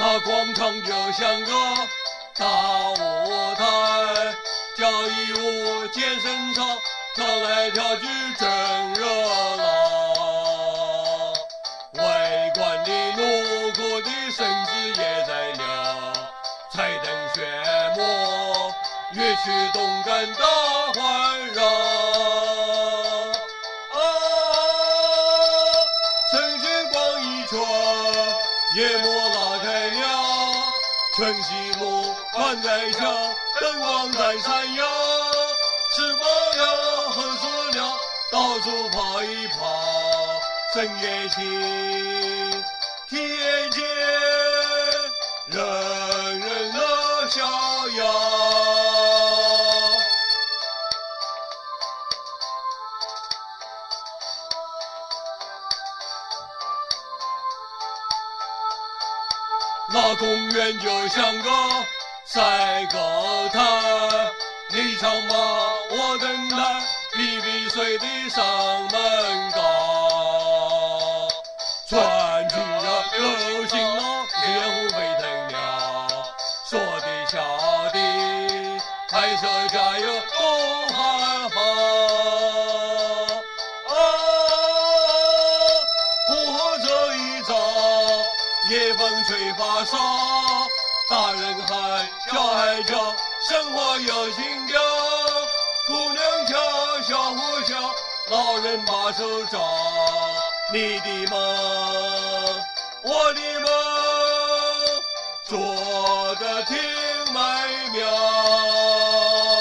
那广场就像个大舞台，交谊舞、健身操，跳来跳去真热闹。围观的怒哭的绳子也在亮，彩灯炫目，乐曲动感大环绕。晨曦光一圈，夜幕拉开了，晨曦路宽在桥，灯光在闪耀，吃饱了喝足了，到处跑一跑，深夜情，天间人人乐逍遥。那公园就像个赛高台，你唱吧，我等待，比比谁的上门高。传奇的流行了，烟雾沸腾了，说的笑的，拍摄加油都喊好。不喝这一招，夜风吹发烧，大人喊，小孩叫，生活有情调。姑娘跳，小伙笑，老人把手招。你的梦，我的梦，做得挺美妙。